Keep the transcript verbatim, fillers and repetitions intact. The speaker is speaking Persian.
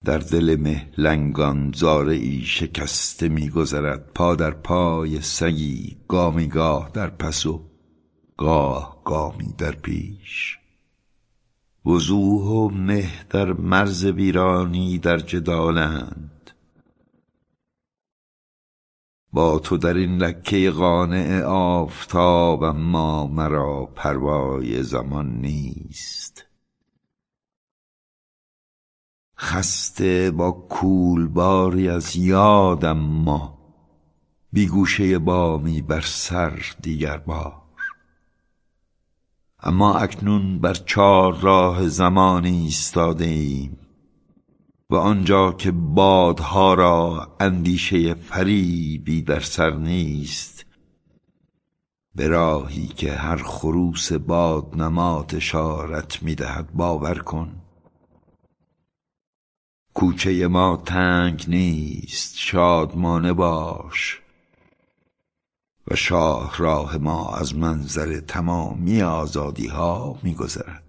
در دل مه لنگان زاره ای شکسته می گذرد، پا در پای سگی گامی گاه در پس و گاه گامی در پیش. وضوح و مه در مرز ویرانی در جدالند، با تو در این لکه قانع آفتاب، اما مرا پروای زمان نیست. خسته با کولباری از یادم ما، بی گوشه بامی بر سر دیگر بار. اما اکنون بر چار راه زمان ایستاده ایم و آنجا که بادها را اندیشه فریبی در سر نیست، به راهی که هر خروس بادنمات اشارت می‌دهد باور کن. کوچه ما تنگ نیست، شادمانه باش و شاهراه ما از منظر تمامی آزادی ها می گذرد.